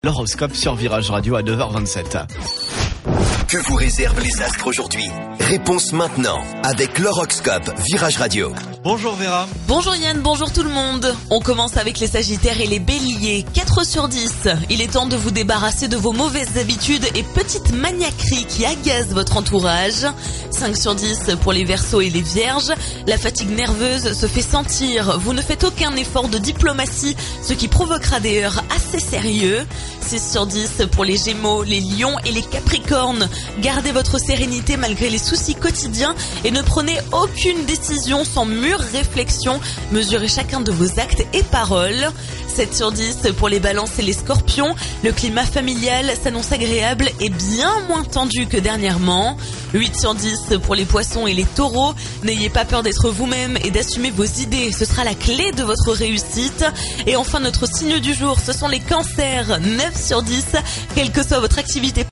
L'horoscope sur Virage Radio à 9h27. Que vous réservent les astres aujourd'hui? Réponse maintenant avec l'horoscope Virage Radio. Bonjour Vera. Bonjour Yann, bonjour tout le monde. On commence avec les Sagittaires et les Béliers. 4 sur 10. Il est temps de vous débarrasser de vos mauvaises habitudes et petites maniaqueries qui agacent votre entourage. 5 sur 10 pour les Verseaux et les Vierges. La fatigue nerveuse se fait sentir. Vous ne faites aucun effort de diplomatie, ce qui provoquera des heurts assez sérieux. 6 sur 10 pour les Gémeaux, les Lions et les Capricornes. Gardez votre sérénité malgré les soucis quotidiens et ne prenez aucune décision sans mûre réflexion. Mesurez chacun de vos actes et paroles. 7 sur 10 pour les Balances et les Scorpions. Le climat familial s'annonce agréable et bien moins tendu que dernièrement. 8 sur 10 pour les Poissons et les Taureaux. N'ayez pas peur d'être vous-même et d'assumer vos idées. Ce sera la clé de votre réussite. Et enfin, notre signe du jour, ce sont les Cancers. 9 sur 10. Quelle que soit votre activité